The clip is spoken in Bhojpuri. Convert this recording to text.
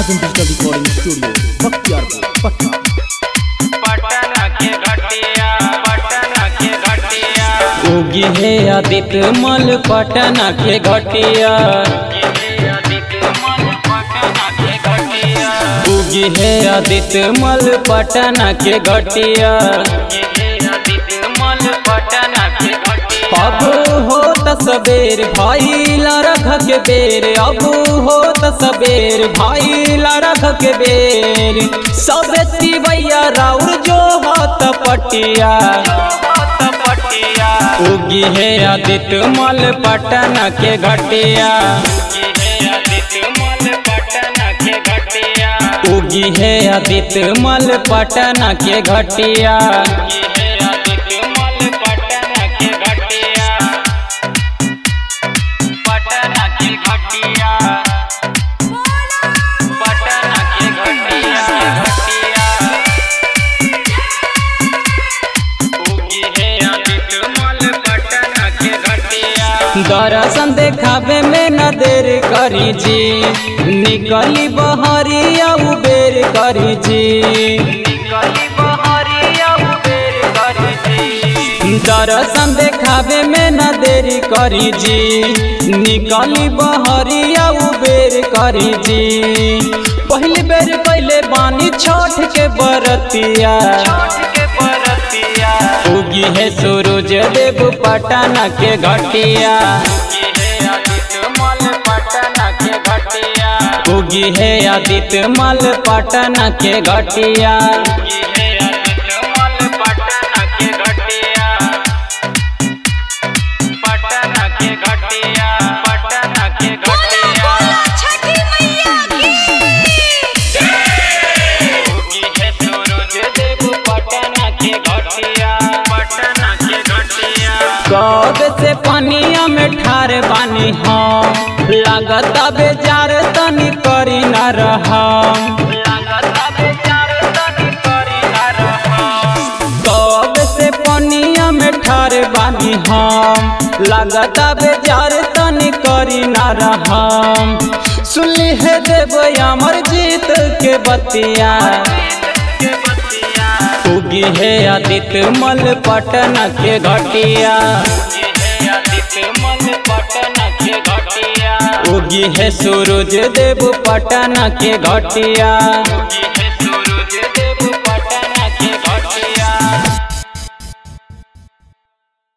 आजम digital recording studio Bakhtiyarpur Patna. Patna के घटिया, पटना के घटिया। उगी है आदित्य मल पटना के घटिया, उगी है आदित्य मल पटना के घटिया। अब हो तस्बेर भाई रख के बेर, अब हो तस्बेर भाई रख के बेर। सब सिवैया राउर जो हाथ पटिया, उगी है आदित्य मल पटना के घटिया, उगी है आदित्य मल पटना के घटिया। दर्शन देखावे में न देर करी जी, निकली बहरिया उबेर करी जी, दर्शन देखावे में न देरी करी जी, निकली बहरिया उबेर करी जी। पहली बेर पहले बानी छठ के बरतिया, उगी है सूरज देव पटना के घटिया, उगी है आदित्य मल पटना के घटिया। कब से पनिया में ठार बानी हम, लागत बेजार तनी करी न रहम, कब से पनिया में ठार बानी हम, लागत बेजार तनी करी न रहम। सुनली है देव अमर जीत के बतिया, उगी है आदित्य मल पटना के घटिया, उगी है सूरज देव पटना के घटिया।